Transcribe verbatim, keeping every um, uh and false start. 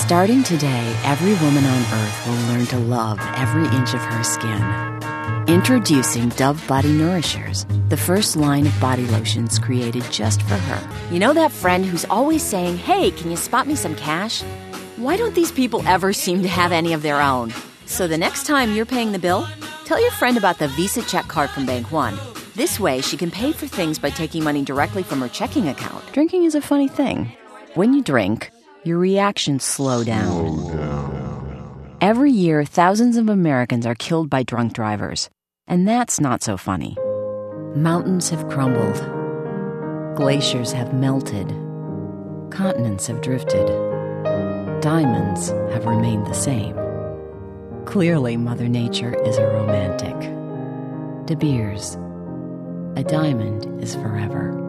Starting today, every woman on Earth will learn to love every inch of her skin. Introducing Dove Body Nourishers, the first line of body lotions created just for her. You know that friend who's always saying, "Hey, can you spot me some cash?" Why don't these people ever seem to have any of their own? So the next time you're paying the bill, tell your friend about the Visa Check Card from Bank One. This way, she can pay for things by taking money directly from her checking account. Drinking is a funny thing. When you drink, your reactions slow down. Slow down. Every year, thousands of Americans are killed by drunk drivers. And that's not so funny. Mountains have crumbled. Glaciers have melted. Continents have drifted. Diamonds have remained the same. Clearly, Mother Nature is a romantic. De Beers, a diamond is forever.